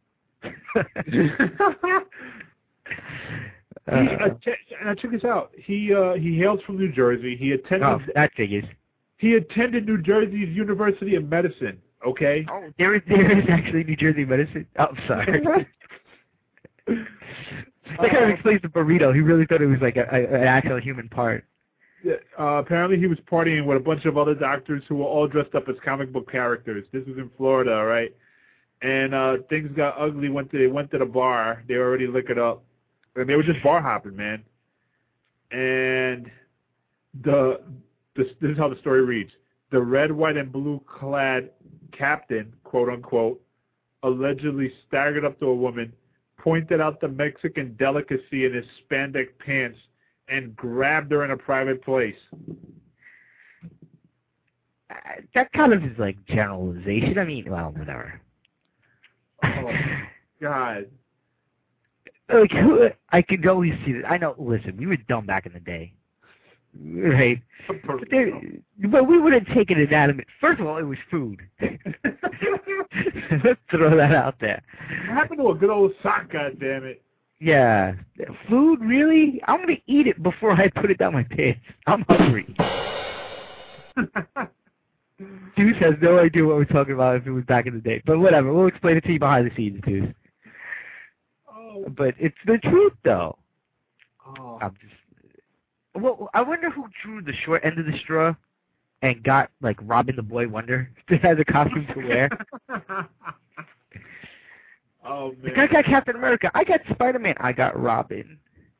Now check this out. He hails from New Jersey. He attended. Oh, that figures. He attended New Jersey's University of Medicine. Okay. Oh, there is actually New Jersey Medicine. Oh, I'm sorry. That kind of explains the burrito. He really thought it was like an actual human part. Yeah, apparently he was partying with a bunch of other doctors who were all dressed up as comic book characters. This was in Florida, all right? And things got ugly. They went to the bar. They were already liquored up. And they were just bar hopping, man. And this is how the story reads. The red, white, and blue clad captain, quote unquote, allegedly staggered up to a woman, pointed out the Mexican delicacy in his spandex pants, and grabbed her in a private place. That kind of is like generalization. I mean, well, whatever. Oh, God. Like, I could always see that. I know, listen, we were dumb back in the day. Right? But we would have taken inanimate. First of all, it was food. Let's throw that out there. What happened to a good old sock, goddammit? Yeah. Food, really? I'm going to eat it before I put it down my pants. I'm hungry. Deuce has no idea what we're talking about if it was back in the day. But whatever, we'll explain it to you behind the scenes, Deuce. Oh. But it's the truth, though. Oh. Well, I wonder who drew the short end of the straw and got, like, Robin the Boy Wonder as a costume to wear. Oh, man. I got Captain America. I got Spider-Man. I got Robin.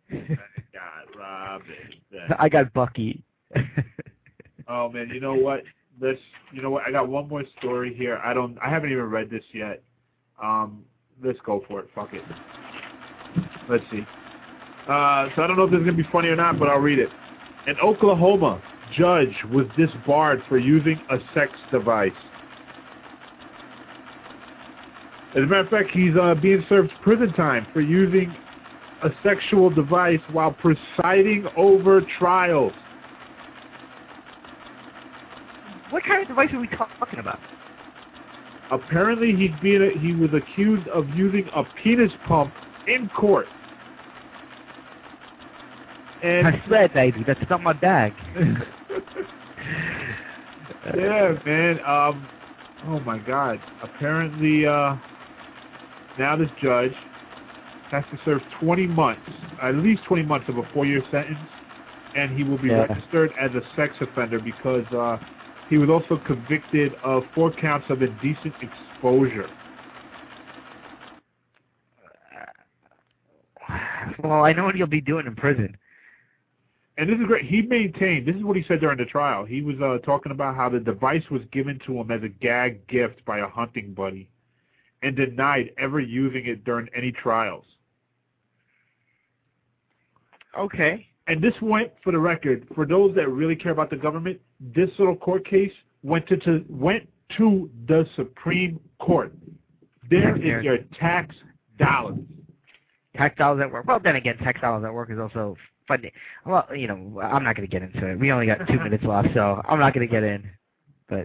I got Bucky. Oh, man, you know what? I got one more story here. I haven't even read this yet. Let's go for it. Fuck it. Let's see. So I don't know if this is going to be funny or not, but I'll read it. An Oklahoma judge was disbarred for using a sex device. As a matter of fact, he's being served prison time for using a sexual device while presiding over trials. What kind of device are we talking about? Apparently, he was accused of using a penis pump in court. And I swear, baby, that's not my bag. Yeah, man. Oh my God. Apparently, now this judge has to serve 20 months, at least 20 months of a 4-year sentence, and he will be registered as a sex offender because he was also convicted of 4 counts of indecent exposure. Well, I know what he'll be doing in prison. And this is great. He maintained, this is what he said during the trial. He was talking about how the device was given to him as a gag gift by a hunting buddy and denied ever using it during any trials. Okay. And this went, for the record, for those that really care about the government, this little court case went to the Supreme Court. There is your tax dollars. Tax dollars at work. Well, then again, tax dollars at work is also funny. Well, you know, I'm not going to get into it. We only got 2 minutes left, so I'm not going to get in. But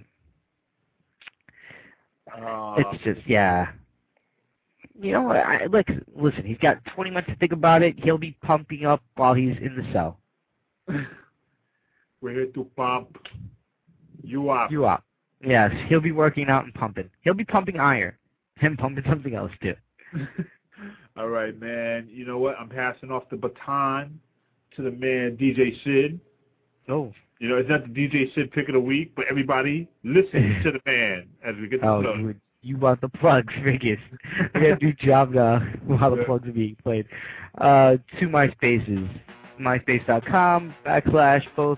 it's just, yeah. You know what? Listen, he's got 20 months to think about it. He'll be pumping up while he's in the cell. We're here to pump you up. You up. Yes, he'll be working out and pumping. He'll be pumping iron. Him pumping something else, too. All right, man. You know what? I'm passing off the baton to the man, DJ Sid. Oh. You know, it's not the DJ Sid pick of the week, but everybody listen to the man as we get to the show. You want the plugs, Vegas. We got a new job now while the plugs are being played. 2 MySpaces. MySpace.com / both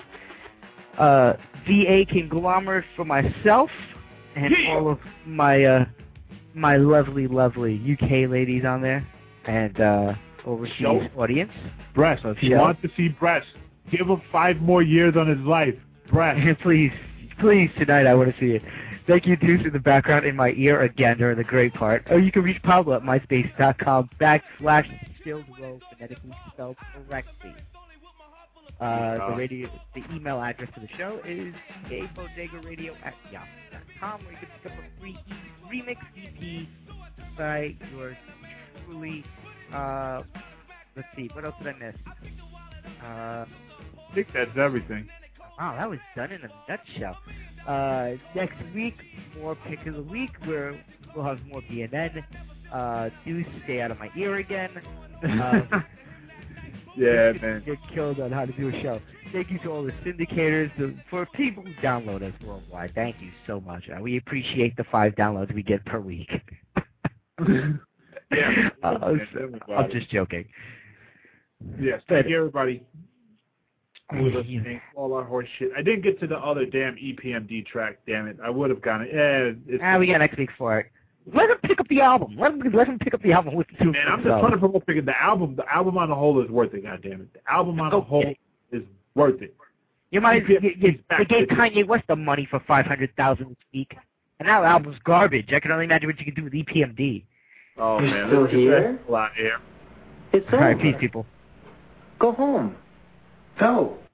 DA Conglomerate for myself and all of my my lovely UK ladies on there and overseas audience. Breast. If you want to see breast, give him 5 more years on his life. Breast. Please, tonight I want to see it. Thank you, Deuce, in the background in my ear again during the great part. Or you can reach Pablo at myspace.com / Skilled Row, phonetically spelled correctly. The email address for the show is gaybodegaradio@yahoo.com, where you can pick up a free remix EP by yours truly. Let's see, what else did I miss? I think that's everything. Wow, that was done in a nutshell. Next week, more pick of the week, where we'll have more BNN. Deuce, stay out of my ear again. Yeah, man. Get killed on how to do a show. Thank you to all the syndicators, for people who download us worldwide. Thank you so much. We appreciate the 5 downloads we get per week. Yeah, I'm just joking. Yes, thank you, everybody. Who's listening, all our horse shit. I didn't get to the other damn EPMD track, damn it. I would have gone it. We got next week for it. Let him pick up the album. Let him pick up the album with the 2. Man, I'm just trying to promote picking the album. The album on the whole is worth it, goddammit. The album on the whole is worth it. You might they gave Kanye West the money for 500,000 this week, and that album's garbage. I can only imagine what you can do with EPMD. Oh, You're man. still here? A lot here. It's all over. right, peace, people. Go home. Go.